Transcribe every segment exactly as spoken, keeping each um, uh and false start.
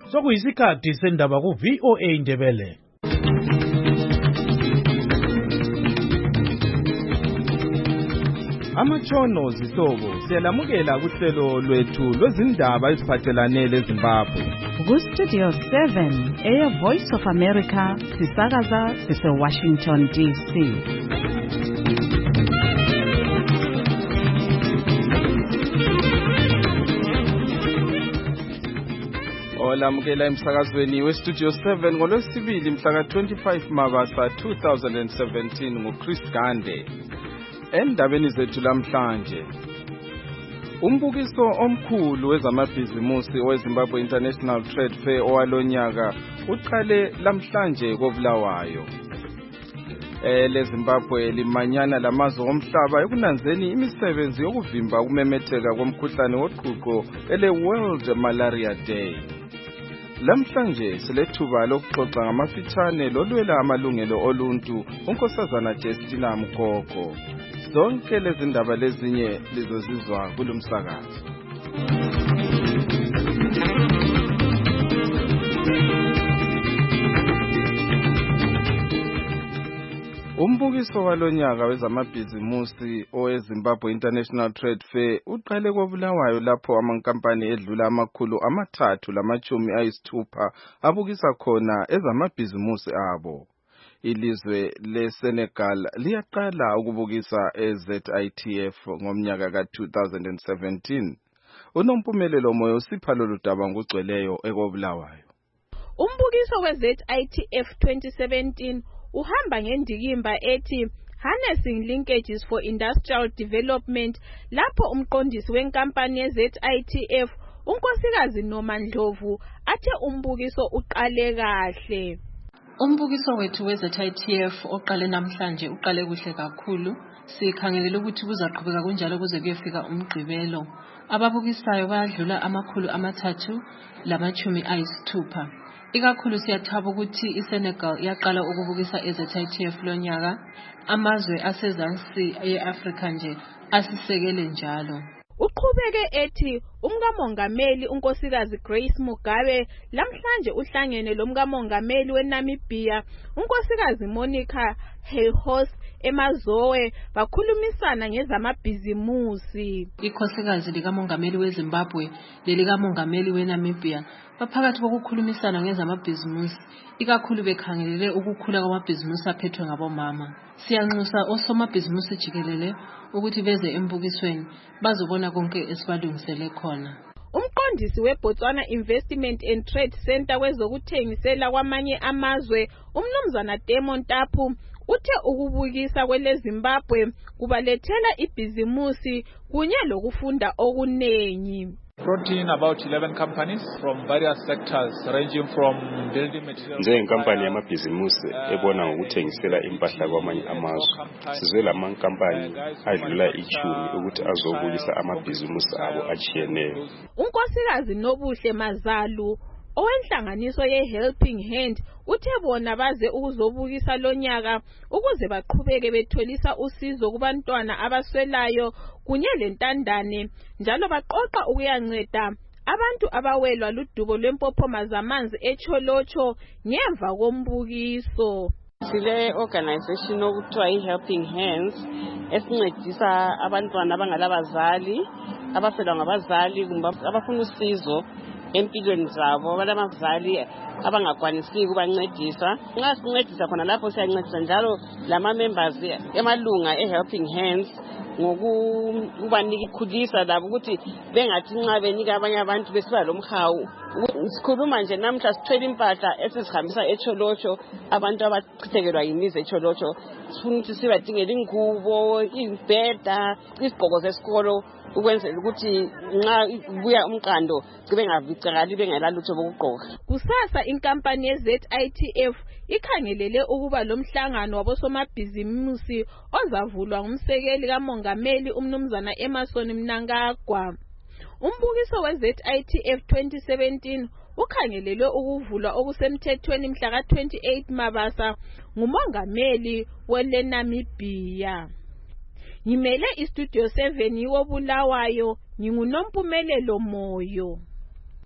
Sokuyisikhathi sendaba ku V O A Ndebele. Amatshono zihlobo siyalamukela kuhlelo lwethu lwezindaba eziphathelane leZimbabwe. Ku Studio seven, Air Voice of America, sisakaza sise Washington D C. Olamukela emsakazweni we Studio seven ngolwesibili mhla ka twenty-five Mabasa two thousand seventeen nguChris Gande. Endabeni zethu lamhlanje, umbukiso omkhulu wezamabhizimusi weZimbabwe International Trade Fair owalonyaka uqale lamhlanje koBulawayo. Ele Zimbabwe limanyana lamazwe omhlaba ekunanzeni imisebenzi yokuvimba ukumemetheka komkhuhlane woqhuqho ele World Malaria Day. Lamhlanje silethuba lokuxoxa ngamafitshane lolwela amalungelo oluntu uNkosazana Justina Mkhokho. Zonke lezi ndaba lezinye lizozizwa kulomsakazo. Umbukiso walonyaka wezamabhizimusi oweZimbabwe International Trade Fair uqale koBulawayo lapho amankampani edlula amakhulu amathathu lamachumi ayisithupha abukisa khona ezamabhizimusi abo. Ilizwe leSenegal liyaqala ukubukisa eZ I T F ngomnyaka ka two thousand seventeen. Unompumelelo moyo usipha lolu daba ngugcweleyo ekoBulawayo. Umbukiso weZ I T F twenty seventeen uhamba ngendikimba ethi Harnessing Linkages for Industrial Development, lapho umqondisi wenkampani yeZ I T F uNkosikazi Nomandlovu athe umbukiso uqale kahle. Umbukiso wethu weZ I T F oqale namhlanje uqale kuhle kakhulu. Sikhangelela ukuthi kuzaqhubeka kunjalo kuze kuyefika umgqibelo. Ababukisayo bayadlula amakhulu amathathu lamachumi ayisithupha. Ikakhulu siyathaba ukuthi iSenegal yaqala ukubukisa eZ I T F lonyaka. Amazwe asezansi eAfrika nje asisekele njalo. Uqhubeke ethi umkamongameli uNkosikazi Grace Mugabe lamhlanje uhlangene lomkamongameli weNamibia uNkosikazi Monica Heyhos emazowe bakhulumisana ngezamabhizimusi. Ikhosikazi likamongameli weZimbabwe lelikamongameli weNamibia baphakathi kokukhulumisana ngezamabhizimusi, ikakhulu bekhangelele ukukhula kwamabhizimusi aphethwe ngabomama. Siyanxusa osomabhizimusi jikelele ukuthi beze embukisweni bazobona konke esibalungisele khona. Umqondisi weBotswana Investment and Trade Center kwezokuthengisela kwamanye amazwe uMnumzana Demon Tapu uthe ukubukisa kwele Zimbabwe kubalethela ibhizimusi kunye lokufunda okunengi. Brought in about eleven companies from various sectors ranging from building materials. Njengenkampani yamabhizimusi ebona ngokuthengisela impahla kwamanye amazwe, sizwe lamankampani adlula ichumi ukuthi azobukisa amabhizimusi abo achiyeneyo. uNkosikazi Nobuhle Mazalu owenhlanganiso ye-Helping Hand uthe bona baze ukuzobukisa lonyaka ukuze baqhubeke betholisa usizo kubantwana abaswelayo kunye lentandane, njalo baqoqa ukuyanceda abantu abawelwa ludubo lwempophoma zamanzi eCholocho ngemva kombukiso. Sile organization okuthiwa i-Helping Hands esincedisa abantwana abangalabazali, abafelwa ngabazali kumbe abafuna usizo empilweni zabo, balamazali abangakwanisi ukubancedisa. Nxa sincedisa khona lapho siyancedisa njalo lama members emalunga eHelping Hands ngokubanika ikhulisa labo ukuthi bengathi nxa benika abanye abantu besiba lomhawu. Sikhuluma nje namhla sithwele impahla esizihambisa eCholocho abantu abachithekelwa yimizi eCholocho. Sifuna ukuthi sibadingele ingubo, imbheda, izigqoko zesikolo ukwenzela ukuthi nxa kubuya umqando bengavicakali bengelalutho bokugqoka. Kusasa inkampani yeZ I T F ikhangelele ukuba lomhlangano wabosomabhizimusi ozavulwa ngumsekeli kamongameli uMnumzana Emerson Mnangagwa. Umbukiso weZ I T F twenty seventeen ukhangelelwe ukuvulwa okusemthethweni mhla ka twenty-eight Mabasa ngumongameli weNamibia. Ngimele iStudio seven yiwo Bulawayo, ngingunompumelelo moyo.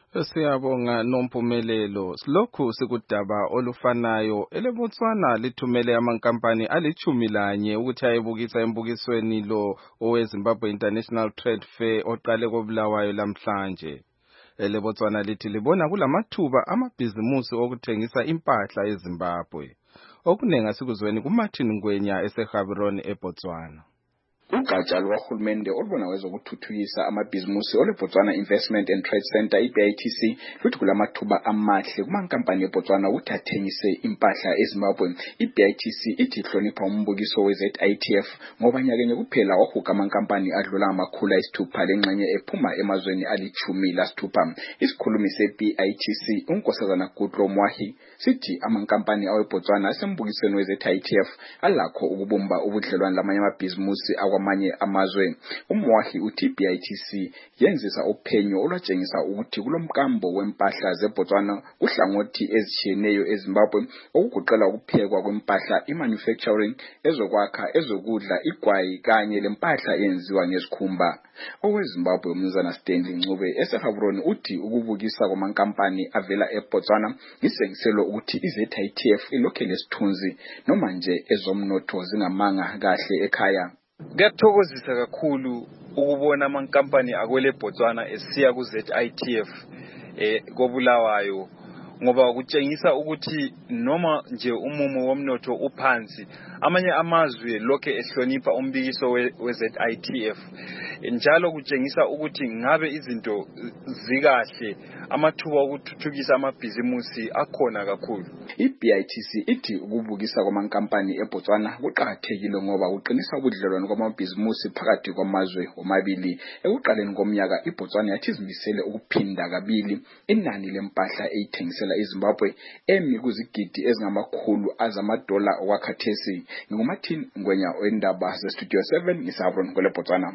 Siyabonga Nompumelelo. Silokhu sikudaba olufanayo eleBotswana lithumele amankampani alichumi lanye ukuthi ayebukisa embukisweni lo oweZimbabwe International Trade Fair oqale koBulawayo lamhlanje. EleBotswana lithi libona kulamathuba amabhizimusi okuthengisa impahla eZimbabwe. Okunenga sikuzweni kuMartin Ngwenya eseGaborone eBotswana. Ugatsha lwahulumende olubona kwezokuthuthukisa amabhizimusi oleBotswana Investment and Trade Center I B I T C luthi kulamathuba amahle kumankampani eBotswana ukuthi athengise impahla eZimbabwe. I B I T C ithi ihlonipha umbukiso we Z I T F ngoba nyakenye kuphela wahuka amankampani adlula amakhulu ayisithupha lengxenye ephuma emazweni alichumi lasithupha. Isikhulumi se-B I T C unkosazana Gudlo Mwahi sithi amankampani aweBotswana asembukisweni we Z I T F alakho ukubumba ubudlelwano lamanye amabhizimusi amanye amazwe. Umwahi uthi B I T C yenzisa uphenyo olwatshengisa ukuthi kulomkambo wempahla zeBotswana uhlangothi ezitshiyeneyo eZimbabwe okugoqela ukuphekwa kwempahla imanufacturing, ezokwakha, ezokudla, igwayi kanye lempahla eyenziwa ngezikhumba. OweZimbabwe umnumzana Stanley Ncube eseGaborone uthi ukubukisa kwamankampani avela eBotswana isengiselo ukuthi i Z I T F ilokhe lesithunzi noma nje ezomnotho zingamanga kahle ekhaya. Kuyathokozisa kakhulu ukubona amankampani akwele Botswana esiya ku Z I T F eh koBulawayo ngoba kutshengisa ukuthi noma nje umumo womnotho uphansi amanye amazwe lokho ehlonipha umbikiso we Z I T F njalo kutshengisa ukuthi ngabe izinto zikahle amathuba okuthuthukisa amabhizimusi akhona kakhulu. I B I T C ithi ukubukisa kwamankampani eBotswana kuqhakathekile ngoba kuqinisa ubudlelwano kwamabhizimusi phakathi kwamazwe omabili. Ekuqaleni komnyaka iBotswana yathi izimisele ukuphinda kabili inani lempahla eyithengisela eZimbabwe emi kuzigidi ezingamakhulu azamadola okwakhathesi. NguMartin Ngwenya wendaba ze Studio seven ngisaBron kwele Botswana.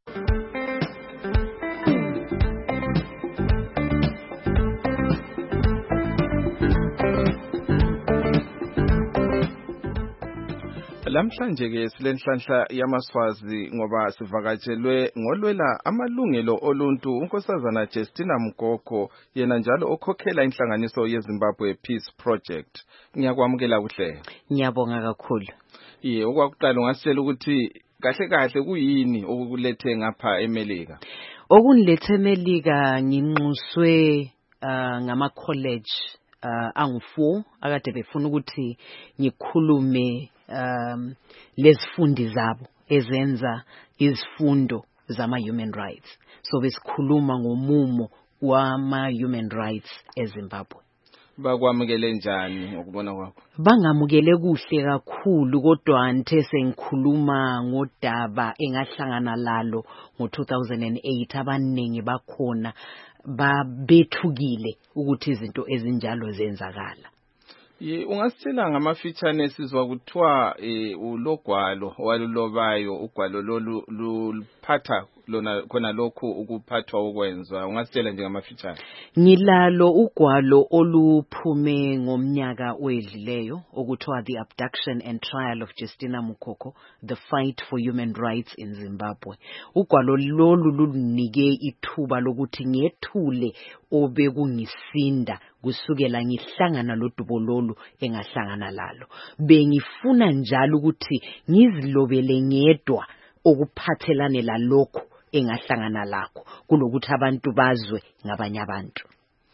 Lamhlanje ke silenhlanhla yamaswazi ngoba sivakatshelwe ngolwela amalungelo oluntu unkosazana Justina Mugoko yena njalo okhokhela inhlanganiso yeZimbabwe Peace Project. Ngiyakwamukela kuhle. Ngiyabonga kakhulu. Ye okwakuqala ungasitshela ukuthi kahle kahle kuyini okulethe ngapha eMelika? Okunilethe eMelika nginxuswe uh, ngama college uh, angu-four akade befuna ukuthi ngikhulume um lesifundi zabo ezenza izifundo zama human rights. So besikhuluma ngomumo wama human rights eZimbabwe. Bakwamukele njani ukubona kwakho? Bangamukele kuhle kakhulu kodwa ngithe sengikhuluma ngodaba engahlangana lalo ngo two thousand eight abaningi bakhona babethukile ukuthi izinto ezinjalo zenzakala. Ye ungasitshela ngamafitshane sizwa kuthiwa eh ulogwalo walulobayo ugwalo lolu luphatha lona khona lokho ukuphathwa okwenzwa ungasitshela nje ngamafitshane? Ngilalo ugwalo oluphume ngomnyaka wedlileyo okuthiwa The Abduction and Trial of Justina Mugoko, The Fight for Human Rights in Zimbabwe. Ugwalo lolu lunike ithuba lokuthi ngethule obekungisinda kusukela ngihlangana lodubo lolu engahlangana lalo. Bengifuna njalo ukuthi ngizilobele ngedwa okuphathelane lalokho engahlangana lakho kulokuthi abantu bazwe ngabanye abantu.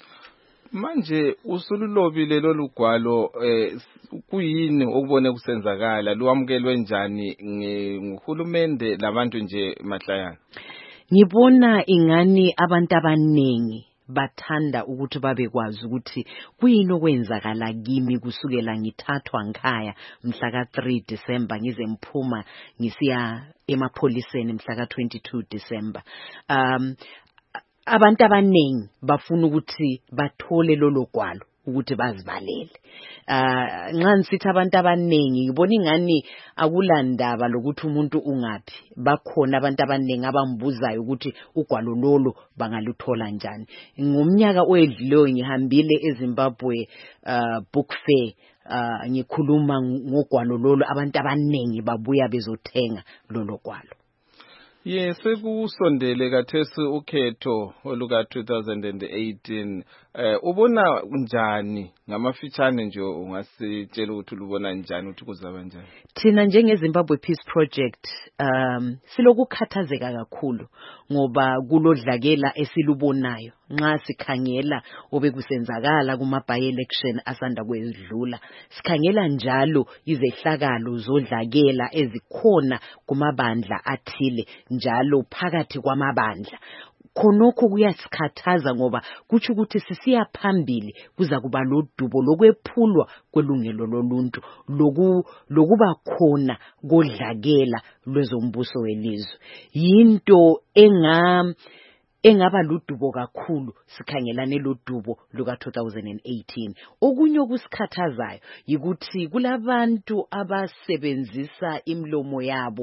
Manje usululobile lolugwalo eh kuyini okubone kusenzakala luwamukelwe njani nguhulumende labantu nje mahlayana? Ngibona ingani abantu abanengi bathanda ukuthi babekwazi ukuthi kuyini okwenzakala kimi kusukela ngithathwa ngikhaya mhla ka three December ngize mphuma ngisiya emapholiseni mhla ka twenty-two December. Um abantu abanengi bafuna ukuthi bathole lolo gwalo ukuthi bazibalele. Uh nxa nsithi abantu abanengi ngibona ingani akulandaba lokuthi umuntu ungaphi. Bakhona abantu abanengi abambuzayo ukuthi ugwalo lolo bangaluthola njani. Ngomnyaka oyedlileyo ngihambile eZimbabwe uh book fair uh ngikhuluma ngogwalo lolo abantu abanengi babuya bezothenga lolo gwalo. Yes, sekusondele kathesi ukhetho oluka two thousand eighteen. Eh ubona njani ngamafitshane nje ungasitshela ukuthi ubona njani ukuthi kuzaba njani? Thina njenge Zimbabwe Peace Project um silokukhathazeka kakhulu ngoba kulodlakela esilubonayo nxa sikhangela obekusenzakala kuma by election asanda kwedlula. Sikhangela njalo izehlakalo zodlakela ezikhona kumabandla athile njalo phakathi kwamabandla. Khonokho kuyasikhathaza ngoba kuthi ukuthi sisiya phambili kuza kuba lodubo lokwephulwa kwelungelo loluntu loku lokuba khona kodlakela lwezombuso welizwe. Yinto enga engaba ludubo kakhulu sikhangelane lodubo luka two thousand eighteen. Okunye okusikhathazayo yikuthi kulabantu abasebenzisa imlomo yabo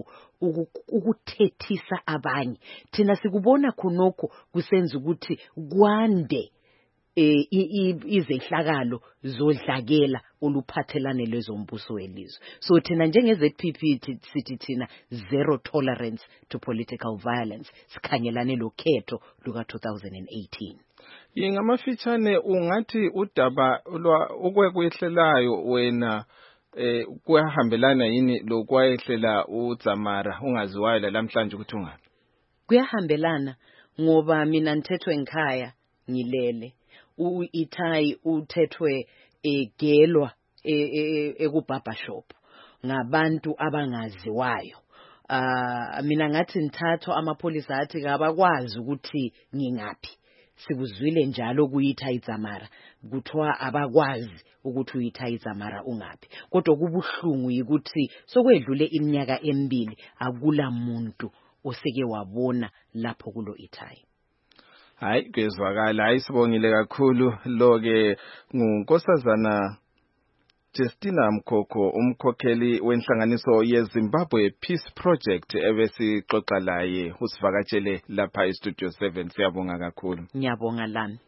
ukuthethisa abanye. Thina sikubona khonokho kusenza ukuthi kwande eh izehlakalo zodlakela oluphathelane lezombuso welizwe. So thina njenge Z P P sithi thina zero tolerance to political violence sikhangelane lokhetho luka two thousand eighteen. Ingamafitshane ungathi udaba okwekwehlelayo wena eh kuyahambelana yini lokwayehlela uZamara ungaziwayo lamhlanje ukuthi ungapi? Kuyahambelana ngoba mina nthethwe ekhaya ngilele. U-Ithai uthethwe egelwa ekubaba shop ngabantu abangaziwayo. Ah mina ngathi nthatho amapolisa athi kabakwazi ukuthi ngingaphi. Sikuzwile njalo kuyiThai Dzamara kuthiwa abakwazi ukuthi uyiThai Dzamara ungaphi. Kodwa kubuhlungu ukuthi sokwedlule iminyaka emibili akula muntu oseke wabona lapho kulo Ithai. Hayi kezwakala hayi sibongile kakhulu lo ke ngunkosazana Justina Mkhokho umkhokheli wenhlanganiso yeZimbabwe Peace Project ebesixoxa laye usivakatshele lapha eStudio seven. Siyabonga kakhulu. Ngiyabonga lami.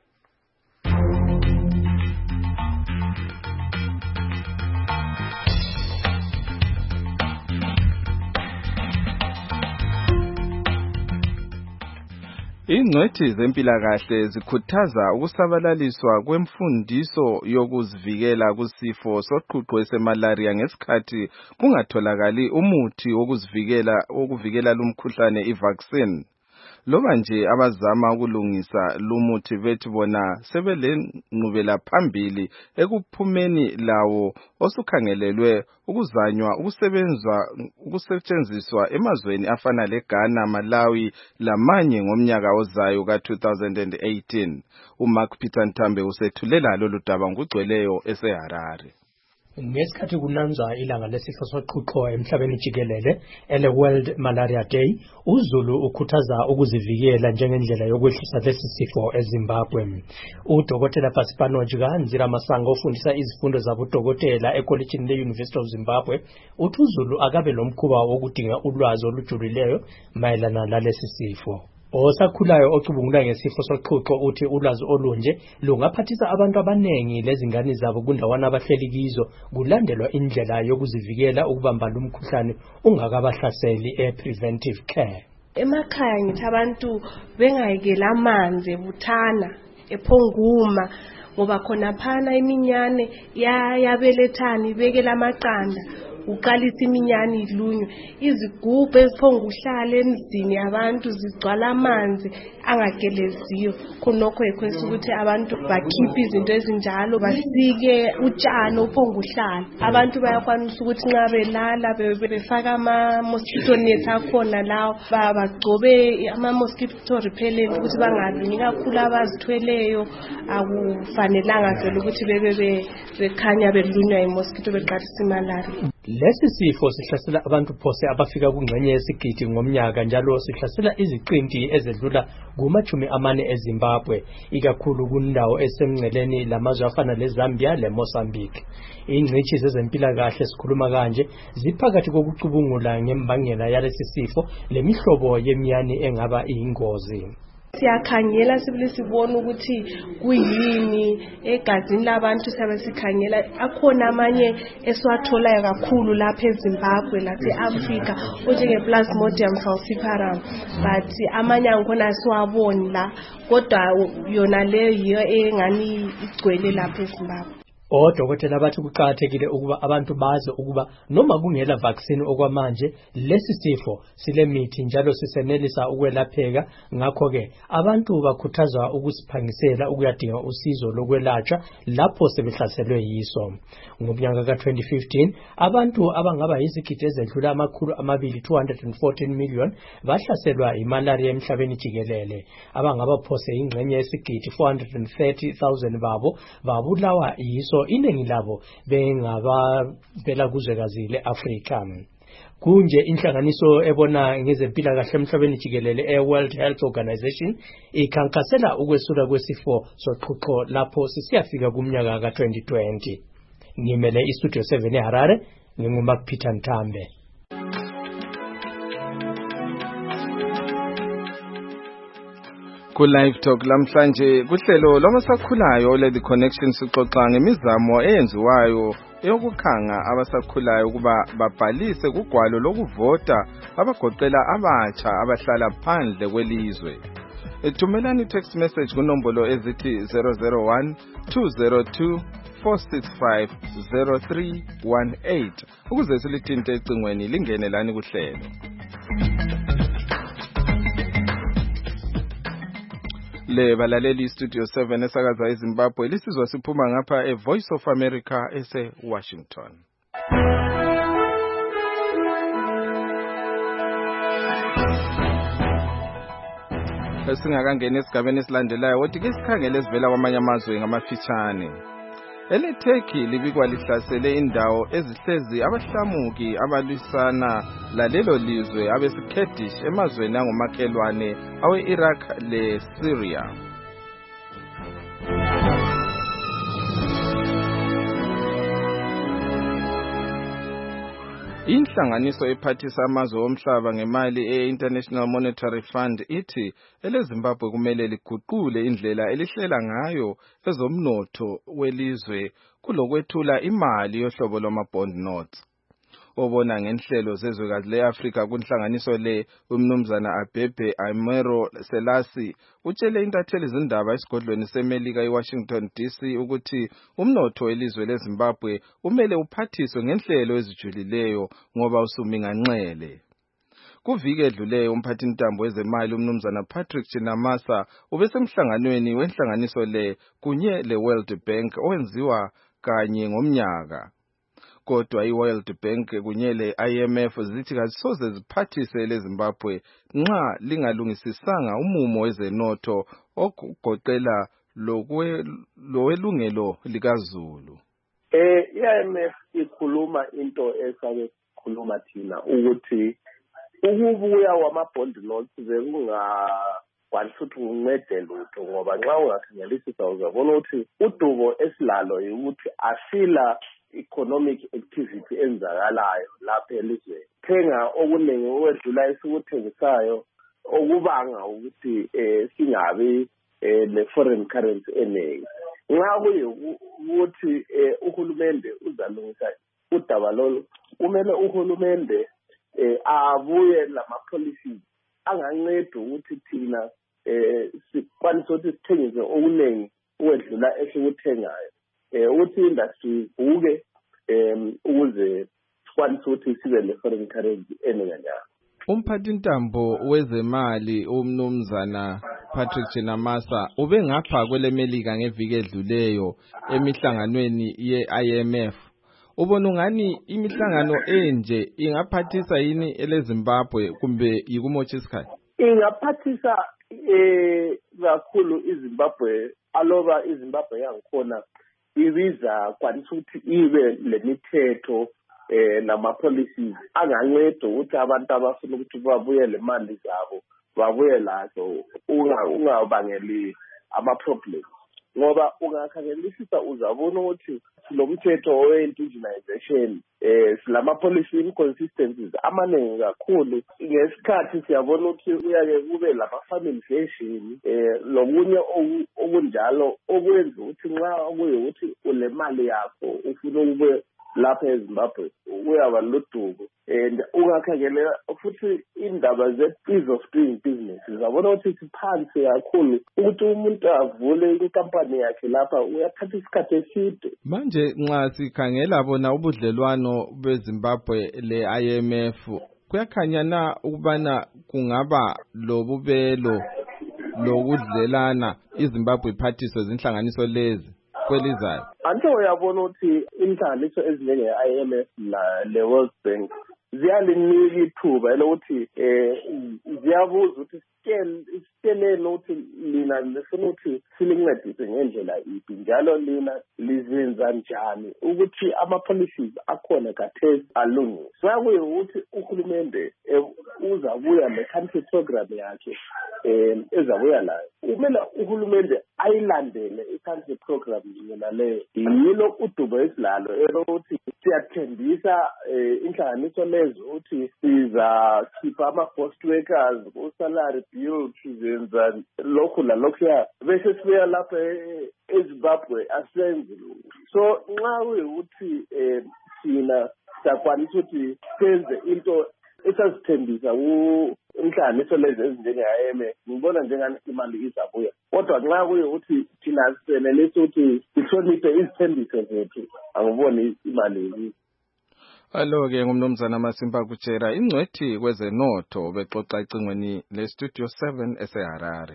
Ingcwethi zempilakahle zikhuthaza ukusabalaliswa kwemfundiso yokuzivikela kusifo soqhuqho esemalaria ngesikhathi kungatholakali umuthi wokuzivikela wokuvikela lumkhuhlane ivaccine. Loba nje abazama ukulungisa lumuthi bethi bona sebelenqubela phambili ekuphumeni lawo osukhangelelwe ukuzanywa ukusebenzwa ukusetshenziswa emazweni afana leGhana, Malawi lamanye ngomnyaka ozayo ka two thousand eighteen. uMark Peter Ntambe usethulela lolu daba ngugcweleyo eseHarare. Ngesikhathi kunanzwa ilanga lesifo soqhuqho emhlabeni jikelele ele World Malaria Day, uZulu ukhuthaza ukuzivikela njengendlela yokwehlisa lesi sifo eZimbabwe. UDokotela Pasipano Nzira Masango ofundisa izifundo zabodokotela ekolejini le-University of Zimbabwe uthi uZulu akabe lomkhuba wokudinga ulwazi olujulileyo mayelana nalesi sifo. Osakhulayo ocubungula ngesifo soqhuqho uthi ulwazi olunje lungaphathisa abantu abanengi lezingane zabo kundawana abahleli kizo kulandelwa indlela yokuzivikela ukubamba lumkhuhlane ungakabahlaseli e-preventive care. Emakhaya ngithi abantu bengayekela amanzi buthana ephonguma ngoba khona phana iminyane yabelethani ibekela amaqanda uqalisa iminyane idlunywe izigubhu eziphonga uhlala emzini abantu zigcwala amanzi angageleziyo khonokho ekwesa ukuthi abantu bakhiphe izinto ezinjalo basike utshani ophonga uhlala. Abantu bayakwanisa ukuthi nxa belala befaka ama mosquito net akhona lawo bagcobe ama mosquito repellent ukuthi bangalunywa kakhulu abazithweleyo akufanelanga vele ukuthi bebe bekhanya belunywa imosquito beqalisa imalaria. Lesi sifo sihlasela abantu phose abafika kungxenye yesigidi ngomnyaka njalo sihlasela iziqinti ezedlula kumachumi amane eZimbabwe ikakhulu kundawo esemngceleni lamazwe afana leZambia leMozambique. Ingcitshi zezempilakahle sikhuluma kanje ziphakathi kokucubungula ngembangela yalesi sifo lemihlobo yemiyane engaba iyingozi. Siyakhangela sibili sibona ukuthi kuyini egazini labantu siyabe sikhangela akhona amanye esiwatholayo kakhulu lapha eZimbabwe lapha eAfrica njenge Plasmodium falciparum but amanye angkhona asiwaboni la kodwa yona leyo yiyo engani igcwele lapha eZimbabwe. Odokotela bathi kuqhakathekile ukuba abantu bazi ukuba noma kungela vaccine okwamanje lesi sifo sile mithi njalo sisenelisa ukwelapheka. Ngakho ke abantu bakhuthazwa ukusiphangisela ukuyadinga usizo lokwelatshwa lapho sebehlaselwe yiso. Ngomnyaka ka twenty fifteen abantu abangaba yizigidi ezedlula amakhulu amabili two hundred fourteen million bahlaselwa imalaria emhlabeni jikelele. Abangaba phose ingxenye yesigidi four hundred thirty thousand babo babulawa yiso, iningi labo bengaba vela kuzwekazi leAfrika. Kunje inhlanganiso ebona ngezempilakahle emhlabeni jikelele e-World Health Organization ikhankasela ukwesula kwesifo soqhuqho lapho sisiyafika kumnyaka ka twenty twenty. Ngimele iStudio seven eHarare, nginguMark-Peter Nthambe. Ku live talk lamhlanje kuhlelo lwabasakhulayo le The Connection sixoxa ngemizamo eyenziwayo yokukhanga abasakhulayo kuba babhalise kugwalo lokuvota abagoqela abatsha abahlala phandle kwelizwe. Thumelani text message kunombolo ezithi zero zero one two zero two four six five zero three one eight ukuze silithinte ecingweni lingene lani kuhlelo. Le balaleli Studio seven esakaza eZimbabwe lisizwa siphuma ngapha e Voice of America ese Washington. Singakangena esigabeni esilandelayo wothi ke sikhangele sivela kwamanye amazwe ngamafitshane. Ele Turkey libikwa lihlasele indawo ezihlezi abahlamuki abalwisana lalelo lizwe abesiKurdish emazweni angomakhelwane awe Iraq le Syria. Inhlanganiso ephathisa amazwe omhlaba ngemali e-International Monetary Fund ithi eleZimbabwe kumele liguqule indlela elihlela ngayo ezomnotho welizwe kulokwethula imali yohlobo lwama-bond notes. Obona ngenhlelo zezwekazi leAfrika kunhlanganiso le umnumzana Abebe Aimero Selassie utshele intatheli izindaba esigodlweni seMelika eWashington D C ukuthi umnotho welizwe leZimbabwe umele uphathiswe ngenhlelo ezijulileyo ngoba usuminganxele. Kuvike edluleyo umphathi intambo wezemali umnumzana Patrick Chinamasa ubesemhlanganweni wenhlanganiso le kunye le World Bank owenziwa kanye ngomnyaka. Kodwa i-World Bank kunye le-I M F zithi kazisoze ziphathise leZimbabwe nxa lingalungisisanga umumo wezenotho okugoqela lowelungelo likaZulu. Eh i-I M F ikhuluma into esabe khuluma thina ukuthi ukubuya wama-bond notes bekunga kwalithuthi uncede lutho ngoba nxa ungakhangelisisa uzabona ukuthi udubo esilalo ukuthi asila economic activity enzakalayo lapha elizweni. Thenga okuningi okwedlula esikuthengisayo okubanga ukuthi eh singabi ne foreign currency eningi. Nxa kuyukuthi uhulumende uzalungisa udaba lolu kumele uhulumende eh abuye lama policies anganceda ukuthi thina eh sikwanise ukuthi sithengise okuningi okwedlula esikuthengayo. Eh uthi industry uke em ukuze sikwanise ukuthi sibe le foreign currency enenganyana. Umphathi intambo wezemali umnumzana Patrick Chinamasa ube ngapha kwele Melika ngeviki edluleyo emihlanganweni ye-I M F. Ubona ungani imihlangano enje ingaphathisa yini eleZimbabwe kumbe yikumotsha isikhathi? Ingaphathisa eh kakhulu iZimbabwe aloba iZimbabwe yangikhona ibiza kwanisa ukuthi ibe lemithetho eh nama policies anganceda ukuthi abantu abafuna ukuthi babuye le mali zabo babuye lazo ungabangeli ama problems. ngoba ungakhangelisisa uzabona ukuthi lo mthetho we-indigenization eh silama-policy inconsistencies amaningi kakhulu. Ngesikhathi siyabona ukuthi uyake kube lama-familization eh lokunye okunjalo okwenza ukuthi nxa kuyukuthi ule mali yakho ufuna ukube lapha eZimbabwe uyaba lodumo and ungakhangelela futhi indaba ze-ease of doing business zabona ukuthi siphansi kakhulu ukuthi umuntu avule inkampani yakhe lapha uyathatha isikhathi eside. Manje nxa sikhangela bona ubudlelwano beZimbabwe le-I M F kuyakhanya na ukubana kungaba lobubelo lokudlelana iZimbabwe iphathiswe zinhlanganiso lezi kwelizayo? Anto uyabona ukuthi inhlanganiso ezinjenge-I M F na le-World Bank ziyalinika ithuba elokuthi eh ziyabuza ukuthi siteleni ukuthi lina lifuna ukuthi silincedise ngendlela iphi njalo lina lizenza njani ukuthi ama-policies akhona khathesi alungise. Sokuye ukuthi uhulumende uzabuya ne-country program yakhe um ezabuya nayo kumele uhulumende ayilandele i-country program yona leyo. Yilo udubo esilalo elokuthi siyathembisa inhlanganiso lezo ukuthi sizakhipha ama-ghost workers ku-salary bill sizenza lokhu lalokhuya bese sibuya lapha eZimbabwe asenze. So nxa kuyukuthi um thina siyakwanisa ukuthi senze into esazithembisa inhlanganiso lezi ezinjenge-I M F ngibona njengani imali izabuya, kodwa nxa kuyukuthi thina sisenelisa ukuthi sihloniphe izithembiso zethu angiboni imali. Alo-ke ngumnumzana Masimba Kutshera, ingcwethi kwezenotho bexoxa ecingweni le-Studio seven eseHarare.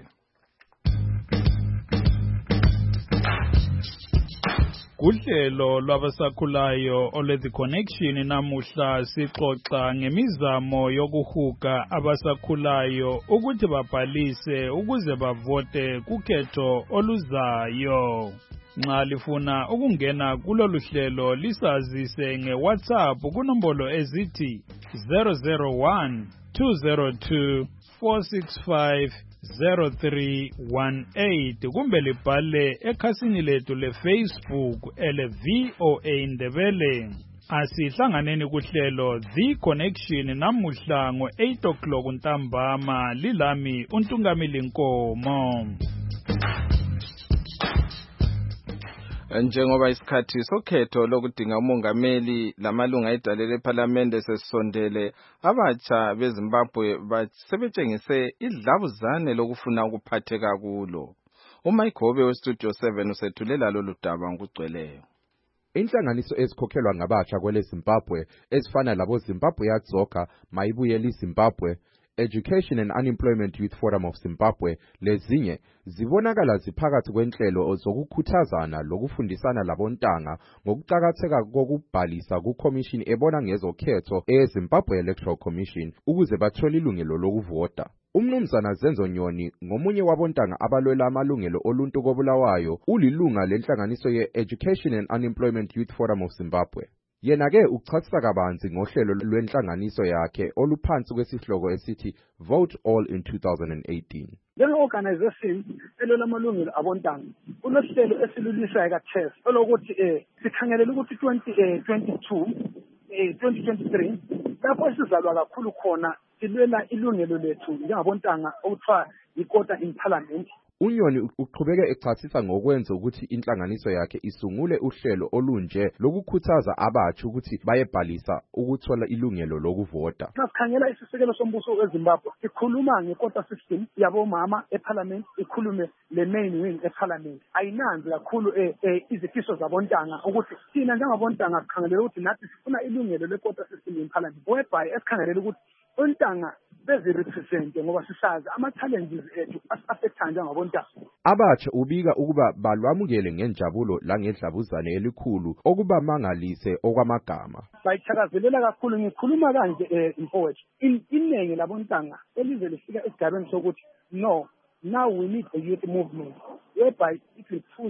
Kuhlelo lwabasakhulayo ole-The Connection namuhla sixoxa ngemizamo yokuhuga abasakhulayo ukuthi babhalise ukuze bavote kukhetho oluzayo. Nxa lifuna ukungena kulolu hlelo lisazise nge-WhatsApp kunombolo ezithi zero zero one two zero two four six five zero three one eight kumbe libhale ekhasini lethu le-Facebook ele-V O A Ndebele. Asihlanganeni kuhlelo The Connection namuhla ngo-eight o'clock ntambama lilami uNtungamili Nkomo. Njengoba isikhathi sokhetho lokudinga umongameli lamalunga edale leParliament sesondele, abatsha beZimbabwe basebetshengise idlabuzane lokufuna ukuphatheka kulo. uMayigobe weStudio seven usethulela lolu daba ngokugcweleyo. Inhlanganiso ezikhokhelwa ngabatsha kwele Zimbabwe ezifana labo Zimbabwe Soccer, Mayibuyeli Zimbabwe, Education and Unemployment Youth Forum of Zimbabwe lezinye zibonakala ziphakathi kwenhlelo zokukhuthazana lokufundisana labontanga ngokuqhakatheka kokubhalisa kuCommission ebona ngezokhetho eZimbabwe Electoral Commission ukuze bathole ilungelo lokuvota. Umnumzana Zenzo Nyoni ngomunye wabontanga abalwela amalungelo oluntu kobulawayo ulilunga lenhlanganiso ye-Education and Unemployment Youth Forum of Zimbabwe. Yena-ke ukuchasisa kabanzi ngohlelo lwenhlanganiso yakhe oluphansi kwesihloko esithi Vote All in two thousand eighteen. Njenge-organization elwela amalungelo abontanga kunohlelo esilulisayo ka-Chess olokuthi eh sikhangelela ukuthi twenty twenty-two eh twenty twenty-three lapho sizalwa kakhulu khona silwela ilungelo lethu njengabontanga okuthiwa ikota in parliament. uNyoni uqhubeke echasisa ngokwenza ukuthi inhlanganiso yakhe isungule uhlelo olunje lokukhuthaza abatsha ukuthi bayebhalisa ukuthola ilungelo lokuvota. Sikhangela isisekelo sombuso weZimbabwe sikhuluma ngekota system yabomama eParliament, ikhulume le main wing eParliament. Ayinanzi kakhulu eh izifiso zabontanga ukuthi thina njengabontanga sikhangelela ukuthi nathi sifuna ilungelo lekota system eParliament. Whereby esikhangelela ukuthi ontanga bezirepresente ngoba sisazi ama-challenges ethu as-affecta njengabontanga. Abatsha ubika ukuba balwamukele ngenjabulo langedlabuzane elikhulu okubamangalise okwamagama. Bayithakazelela kakhulu ngikhuluma kanje eh mfowethu iningi labontanga elize lifika esigabeni sokuthi no, now we need a youth movement whereby it will push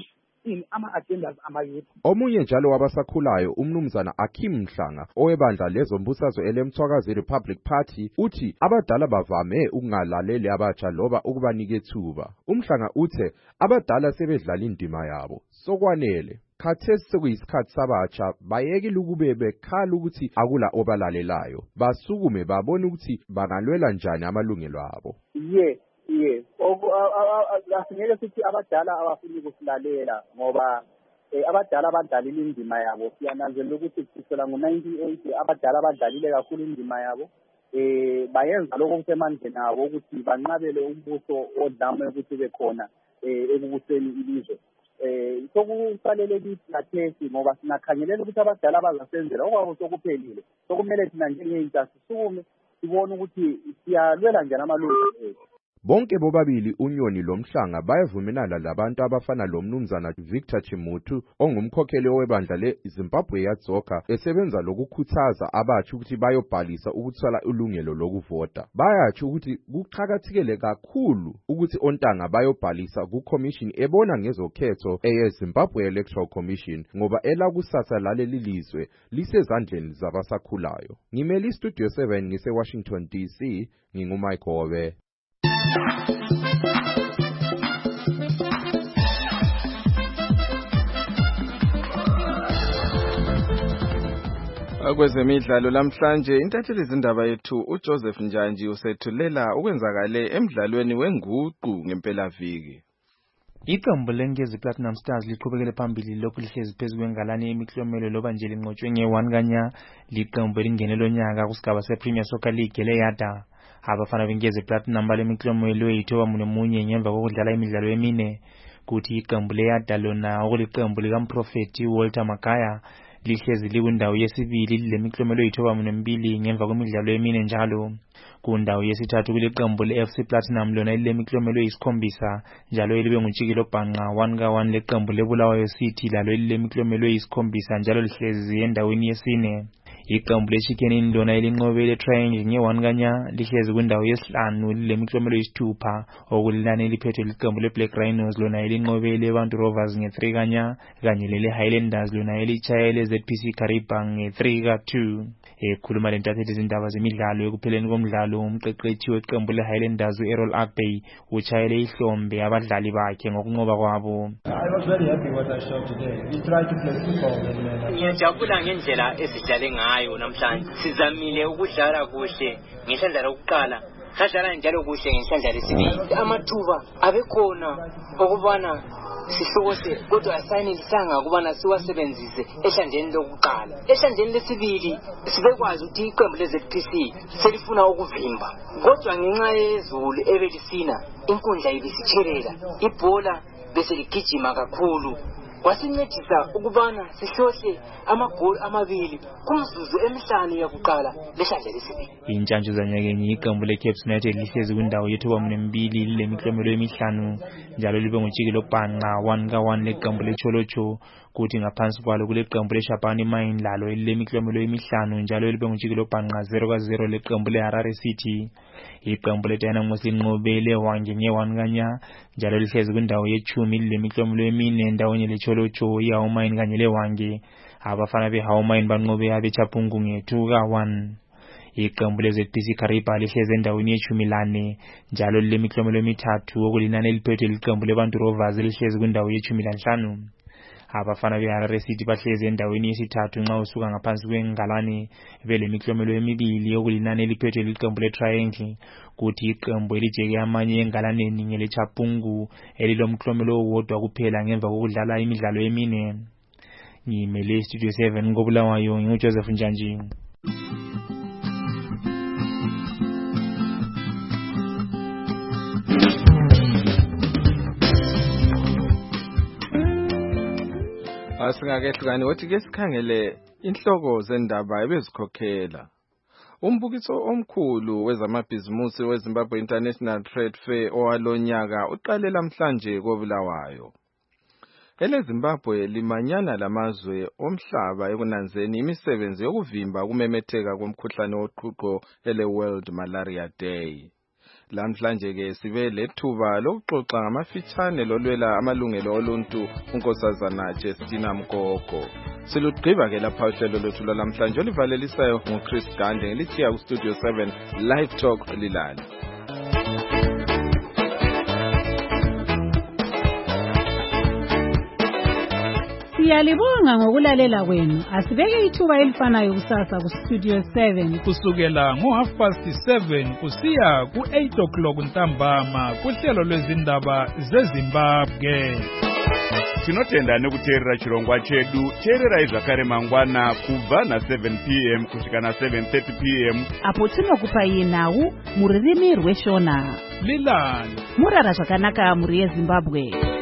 ini ama-agendas ama-youth. Omunye njalo wabasakhulayo umnumzana Akim Mhlanga owebandla lezombusazwe elemthwakazi Republic Party uthi abadala bavame ukungalaleli abatsha loba ukubanika ithuba. Umhlanga uthe abadala sebedlala indima yabo sokwanele. Khathesi sekuyisikhathi sabatsha bayekile ukube bekhala ukuthi akula obalalelayo basukume babone ukuthi bangalwela njani amalungelo abo. Ye ye asingeke sithi abadala abafuni ukusilalela ngoba abadala badlalile indima yabo. Siyananzelela ukuthi kusukela ngo-nineteen eighty abadala badlalile kakhulu indima yabo. Eh bayenza lokho kusemandleni abo ukuthi banqabele umbuso odlame ukuthi bekhona ekubuseni ilizwe. Eh sokufanele ukuthi nathesi ngoba singakhangelela ukuthi abadala bazasenzela okwabo sokuphelile. Sokumele thina njengeyintsha sisukume sibone ukuthi siyalwela njani amalungelo ethu. Bonke bobabili uNyoni loMhlanga bayavumelana labantu abafana lomnumzana Victor Chimutu ongumkhokheli owebandla leZimbabwe Yadzoka esebenza lokukhuthaza abatsha ukuthi bayobhalisa ukuthola ulungelo lokuvota. Bayatsho ukuthi kuqhakathekile kakhulu ukuthi ontanga bayobhalisa kuCommission ebona ngezokhetho eyeZimbabwe Electoral Commission ngoba elakusasa laleli lizwe lisezandleni zabasakhulayo. Ngimeli Studio seven ngise Washington D C nginguMichael Obe. Kwezemidlalo lamhlanje intatheli izindaba yethu uJoseph Njanji usethulela ukwenzakale emidlalweni wenguqu ngempelaviki. Iqembu leNgezi Platinum Stars liqhubekele phambili lokhu lihlezi phezulu kwengalane yemiklomelo loba nje linqotshwe nge-one kanya liqembu elingene lonyaka kusigaba sePremier Soccer League leYada. Abafana beNgezi Platinum balemiklomelo eyithoba munye ngemva kokudlala imidlalo emine kuthi iqembu leYada lona okuliqembu likaMprofeti Walter Magaya lihlezi likundawo yesibili lemiklomelo eyithoba mbili ngemva kwemidlalo emine njalo. Kundawo yesithathu kuliqembu le-F C Platinum lona lilemiklomelo eyisikhombisa njalo elibe nguntshikilo bhanqa one ka one leqembu leBulawayo City lalo lilemiklomelo eyisikhombisa njalo lihlezi endaweni yesine. Iqembu leChicken lona elinqobele Triangle nge-one kanya lihlezi kundawo yesihlanu lilemiklomelo eyisithupha okulilana eliphethwe liqembu leBlack Rhinos lona elinqobele Bantu Rovers nge-three kanya kanye lele Highlanders lona elichayele Z P C Kariba nge-three ka two. Ekhuluma lentatheli izindaba zemidlalo ekupheleni komdlalo umqeqethi weqembu leHighlanders u-Errol Agbey uchayele ihlombe abadlali bakhe ngokunqoba kwabo. I was very happy what I saw today. We tried to play football and ngiyajabula ngendlela esidlale ngayo namhlanje. Sizamile ukudlala kuhle ngesandla lokuqala sadlala njalo kuhle ngesandla lesibili. Amathuba abekhona okubana sihlokose kodwa asayenelisanga ukubana siwasebenzise esandleni lokuqala. Esandleni lesibili sibekwazi ukuthi iqembu le-Z P C selifuna ukuvimba kodwa ngenxa yezulu ebelisina inkundla ibisitshelela ibhola bese ligijima kakhulu kwasincedisa ukubana sihlohle amagoli amabili kumzuzu emihlanu yakuqala lesandla lesibili. Intshantshu zanyakenye iqembu leCape United lihlezi kwindawo yethoba mbili lilemiklomelo emihlanu njalo libe nguntshikilo bhanqa one ka one leqembu leCholocho kuthi ngaphansi kwalo kuleqembu leShabani Mine lalo lilemiklomelo emihlanu njalo libe nguntshikilo bhanqa zero ka zero leqembu leHarare City. Iqembu leDynamos linqobele Hwange nge-one kanya njalo lihlezi kwindawo yechumi lilemiklomelo emine ndawonye leCholocho iHawu Mine kanye leHwange. Abafana beHawu Mine banqobe abeChapungu nge-two ka one. Iqembu le-Z P C Kariba lihlezi endaweni yechumi lane njalo lilemiklomelo emithathu okulinani eliphethwe liqembu leBantu Rovers lihlezi kwindawo yechumi lanhlanu. Abafana beHarare City bahlezi endaweni yesithathu nxa usuka ngaphansi kwengalane belemiklomelo emibili okulinani eliphethwe liqembu leTriangle kuthi iqembu elijeke amanye engalaneni ngeleChapungu elilomklomelo owodwa kuphela ngemva kokudlala imidlalo emine. Ngimele Studio seven koBulawayo nginguJoseph Njanji. Asingakehlukani wothi ke sikhangele inhloko zendaba ebezikhokhela. Umbukiso omkhulu wezamabhizimusi weZimbabwe International Trade Fair owalonyaka uqale namhlanje koBulawayo. Ele Zimbabwe limanyana lamazwe omhlaba ekunanzeni imisebenzi yokuvimba kumemetheka komkhuhlane woqhuqho ele World Malaria Day. Lamhlanje ke sibe lethuba lokuxoxa ngamafitshane lolwela amalungelo oluntu unkosazana Justina Mkoko. Silugqiba ke lapha uhlelo lwethu lwalamhlanje olivalelisayo nguChris Gande ngilithiya ku Studio seven Live Talk Lilali. Siyalibonga ngokulalela kwenu. Asibeke ithuba elifanayo kusasa ku Studio seven kusukela ngo half past seven kusiya ku eight o'clock ntambama kuhlelo lwezindaba zeZimbabwe. Tinotenda nekuteerera chirongwa chedu. Teererai zvakare mangwana kubva na seven p m kusvika na seven thirty p m apo tinokupai nhau muririmi rweshona. Lilani murara zvakanaka muri yeZimbabwe.